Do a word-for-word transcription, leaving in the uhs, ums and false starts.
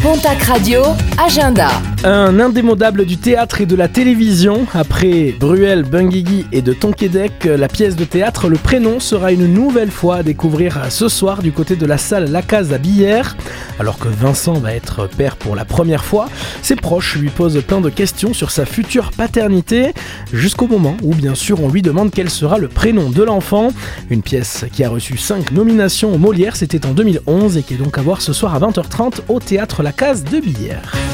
Pontac Radio, agenda. Un indémodable du théâtre et de la télévision. Après Bruel, Benguigui et de Tonquédec, la pièce de théâtre Le Prénom sera une nouvelle fois à découvrir ce soir du côté de la salle La Case à Billère. Alors que Vincent va être père pour la première fois, ses proches lui posent plein de questions sur sa future paternité, jusqu'au moment où bien sûr on lui demande quel sera le prénom de l'enfant. Une pièce qui a reçu cinq nominations au Molière, c'était en deux mille onze et qui est donc à voir ce soir à vingt heures trente au théâtre La Case de Billère.